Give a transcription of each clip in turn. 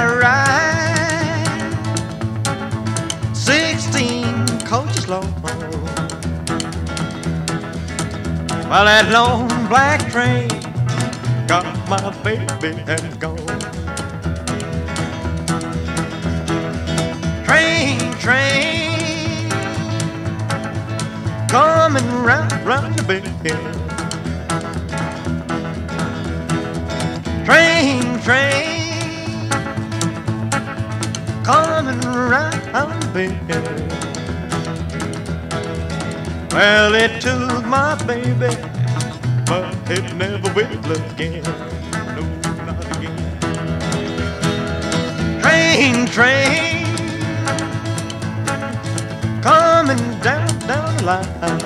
I ride 16 coaches long. Well, that long black train got my baby and gone. Train, coming round the bend. Train, coming round the bend. Well, it took my baby, but it never will again. No, not again. Train, coming down the line.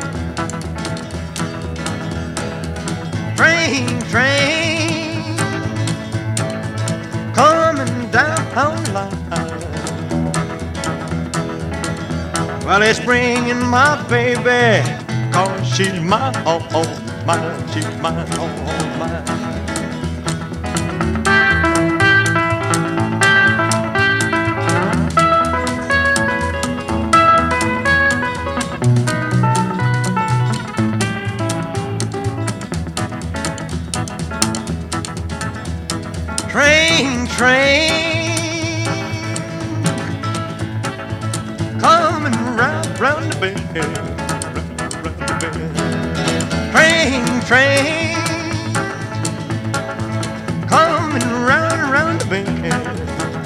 Train, coming down the line. Well, it's bringing my baby, 'cause she's mine, all mine, she's mine, all mine. Train, coming round the bend, round the bend. Train, coming round the bend.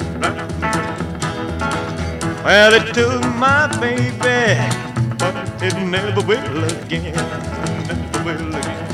Well, it took my baby, but it never will again, never will again.